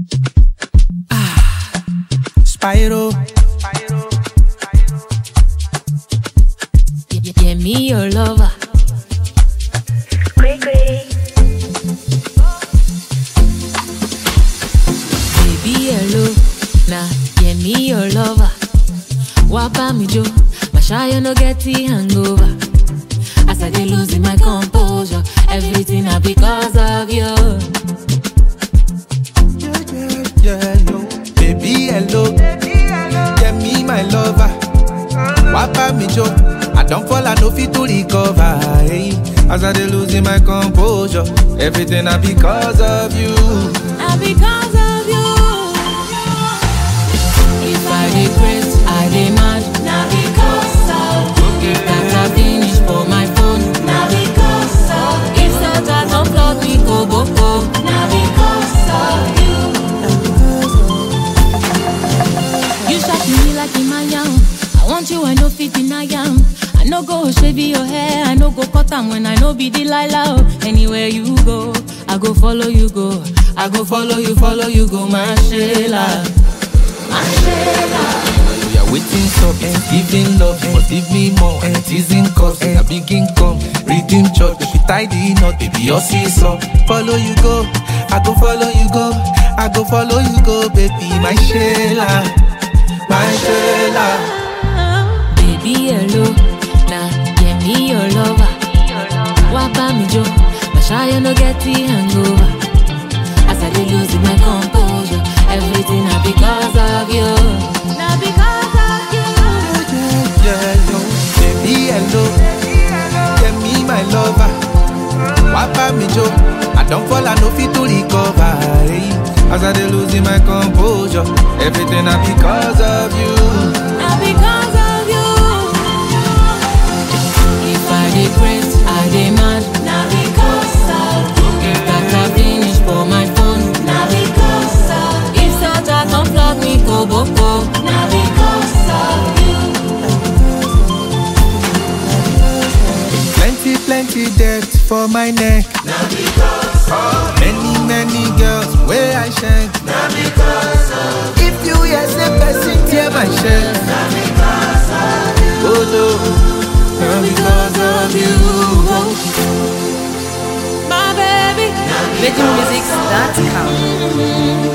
Spyro. Yeah, me your lover. Baby, hello. Nah, yeah, me your lover. Wapa me jo, my shy no get the hangover. As I dey losing my composure, everything na because of you. Yeah, yo. Baby, hello. Yeah, me my lover. Wapa me jo, I don't fall, I no fit to recover. Hey. As I dey losing my composure, everything na because of you. Na because of you. If I dey craze, I dey mad. Na because of you. If data finish for my phone, na because of you. If Santa don't flog me go boko, na because of you. You shock me like Imayam. I want you, I no fit deny am. I no go shave your hair, I no go cut am when I no be Delilah. Anywhere you go, I go follow you go. I go follow you go, my Sheila. My Sheila. We are waiting up and giving love, but give me more and teasing cause a big income, redeem church, if you tie the knot, baby, your seesaw. Follow you go, I go follow you go, I go follow you go, baby, my Sheila, my Sheila. Baby, hello, nah, yeah, me your lover. Wapa me jo, my shy no get the hangover. As I dey losing my composure, everything na because of you. Na because of you. Yeah, yo, baby, hello, yeah, me my lover. Wapa me jo, I don't fall, I no fit to recover. Hey. As I dey losing my composure, everything na because of you. Na because of you. If I dey craze, I dey mad. Na because of you. If data finish for my phone, na because of you. If Santa come flog me go boko, na because of you. Plenty debt for my neck. Na because of Many girls where I shank. Na because of If you hear say person tear my shell, Na because of you. oh no, not because of you. My baby, VeggieMusics.com.